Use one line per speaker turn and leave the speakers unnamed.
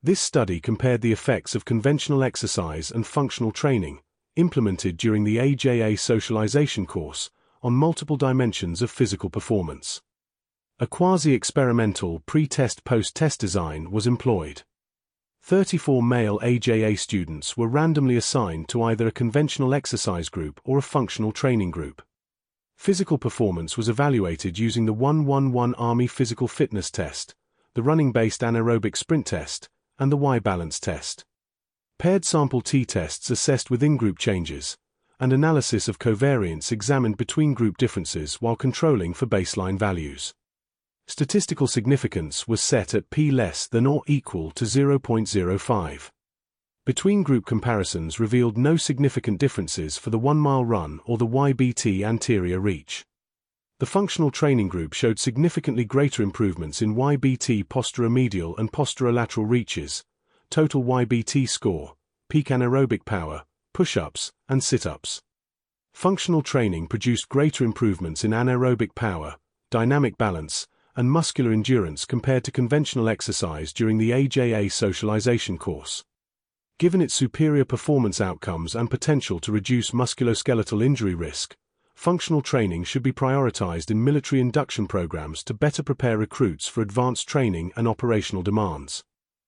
This study compared the effects of conventional exercise and functional training, implemented during the AJA socialization course, on multiple dimensions of physical performance. A quasi-experimental pre-test post-test design was employed. 34 male AJA students were randomly assigned to either a conventional exercise group or a functional training group. Physical performance was evaluated using the 1-1-1 Army Physical Fitness Test, the running-based anaerobic sprint test, and the Y-balance test. Paired sample t-tests assessed within-group changes, and analysis of covariance examined between-group differences while controlling for baseline values. Statistical significance was set at p less than or equal to 0.05. Between-group comparisons revealed no significant differences for the 1-mile run or the YBT anterior reach. The functional training group showed significantly greater improvements in YBT posteromedial and posterolateral reaches, total YBT score, peak anaerobic power, push-ups, and sit-ups. Functional training produced greater improvements in anaerobic power, dynamic balance, and muscular endurance compared to conventional exercise during the AJA socialization course. Given its superior performance outcomes and potential to reduce musculoskeletal injury risk, functional training should be prioritized in military induction programs to better prepare recruits for advanced training and operational demands.